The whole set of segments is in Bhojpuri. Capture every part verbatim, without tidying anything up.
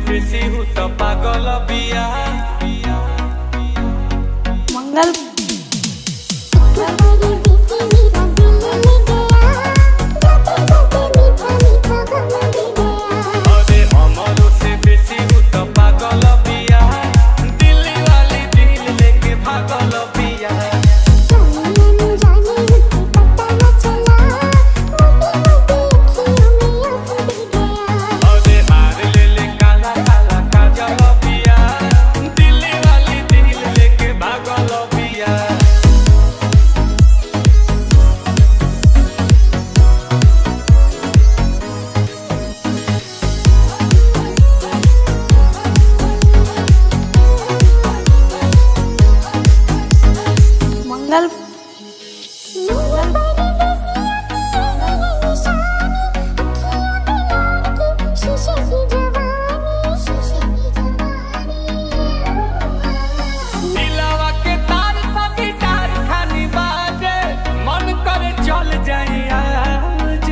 बेसी हूँ तो पागल बिया मंगल अरे हमरो से बेसी हूँ तो पागल बिया दिल्ली वाली दिल लेके भागल बिया अरे हार ले ले काला काला काजल बिया दिल्ली वाली दिल लेके भागल बिया मंगल दिलवा के तार पर गिटार खानी बाजे मन करे चल जाई आज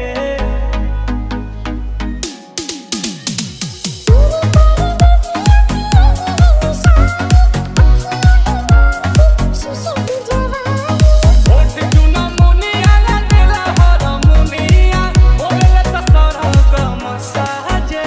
ओट चुना मुनिया ना दिला हर मुनिया बोले त सरगम साजे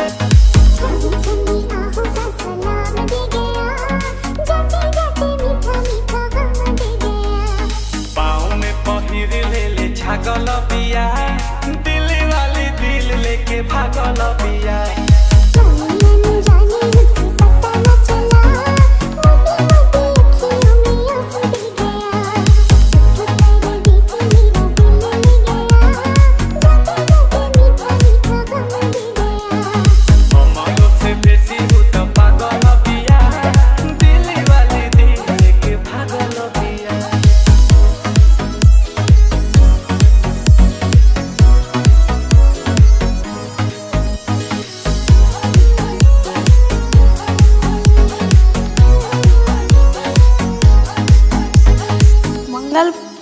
पाँव में पहिर ले ले छागल बिया दिल्ली वाली दिल लेके भागल बिया हमरो से बेसी हूँ तो पागल बिया दिल्ली वाली दिल लेके भागल बिया मंगल